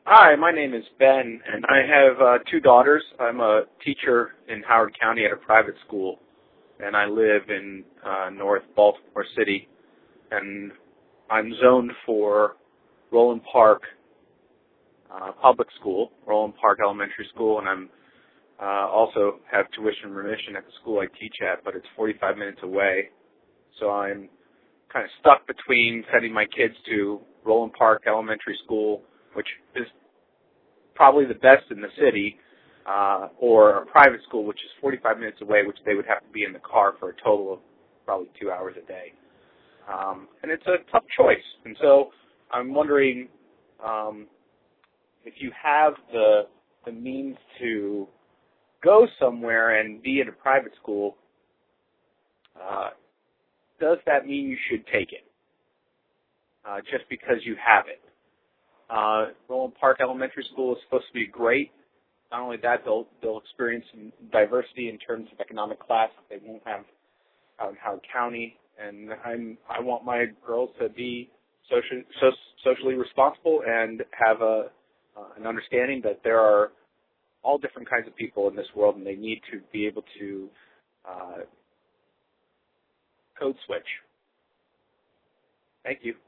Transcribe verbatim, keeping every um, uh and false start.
Hi, my name is Ben, and I have uh, two daughters. I'm a teacher in Howard County at a private school, and I live in uh, North Baltimore City, and I'm zoned for Roland Park uh, Public School, Roland Park Elementary School, and I'm uh, also have tuition remission at the school I teach at, but it's forty-five minutes away, so I'm kind of stuck between sending my kids to Roland Park Elementary School, which is probably the best in the city, uh, or a private school, which is forty-five minutes away, which they would have to be in the car for a total of probably two hours a day. Um, and it's a tough choice. And so I'm wondering um, if you have the the means to go somewhere and be in a private school, uh, does that mean you should take it uh, just because you have it? Uh, Roland Park Elementary School is supposed to be great. Not only that, they'll they'll experience some diversity in terms of economic class that they won't have out in Howard County. And I'm I want my girls to be social, so, socially responsible and have a uh, an understanding that there are all different kinds of people in this world, and they need to be able to uh, code switch. Thank you.